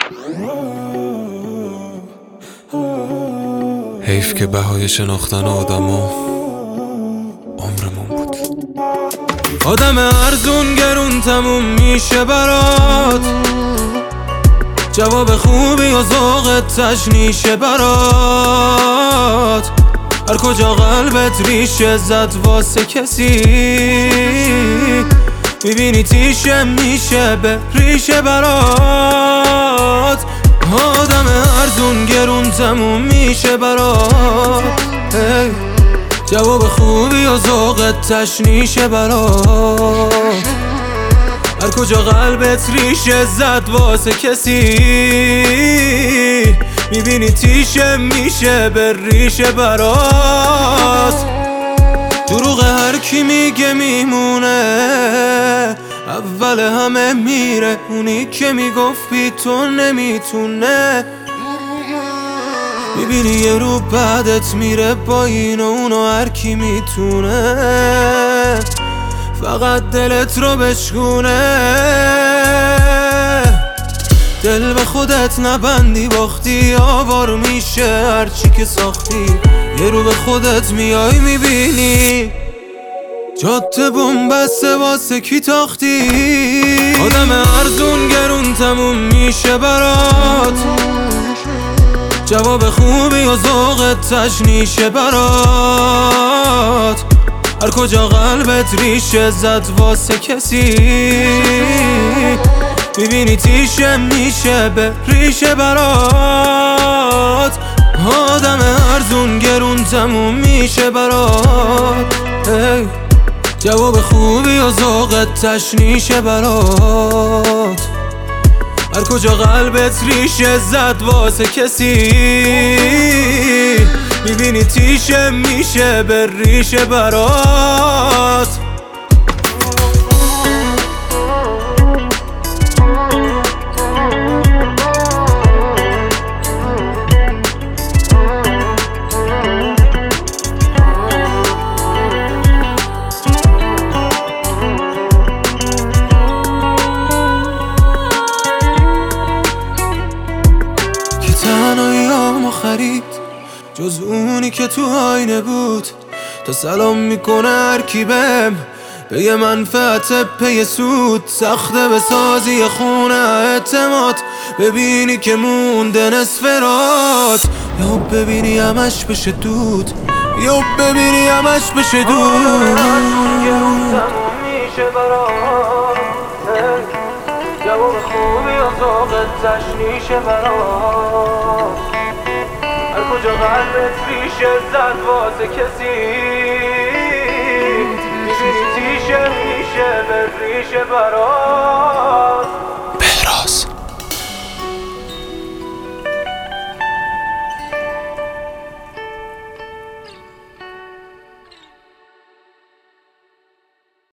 حیف که بهای شناختن آدما عمرمون بود. آدم ارزون گرون تموم میشه برات، جواب خوبی و ذوقت تشنیشه برات. هر کجا قلبت ریشه زد واسه کسی، میبینی تیشه میشه به ریشه برات. آدم ارزون گرون تموم میشه برات، جواب خوبی و ذوقت تشنیشه برات. هر کجا قلبت ریشه زد واسه کسی، میبینی تیشه میشه به ریشه برات. دروغ هر کی میگه میمونه، اول همه میره. اونی که میگفت بی تو نمیتونه، میبینی یه رو بعدت میره با این و اونو. هر کی میتونه فقط دلت رو بشکونه. دل به خودت نبندی، باختی آوار میشه هرچی که ساختی. یه رو به خودت میای میبینی جاده بومبسته واسه کی تاختی. آدم ارزون گرون تموم میشه برات، جواب خوبی و ذوقت تشنیشه برات. هر کجا قلبت ریشه زد واسه کسی، میبینی تیشه میشه به ریشه برات. آدم ارزون گرون تموم میشه برات، جواب خوبی و ذوقت تشنیشه برات. هر کجا قلبت ریشه زد واسه کسی، میبینی تیشه میشه به ریشه برات. خرید جز اونی که تو آینه بود، تا سلام میکنه هر کی بهم به منفعت پی سود. سخته به سازی خونه اعتماد، ببینی که مونده نصف رات. یا ببینی همش بشه دود، یا ببینی همش بشه دود. جواب خوبی و ذوقت تشنیشه برات. هر کجا قلبت ریشه زد واسه کسی، میبینی تیشه میشه به ریشه برات.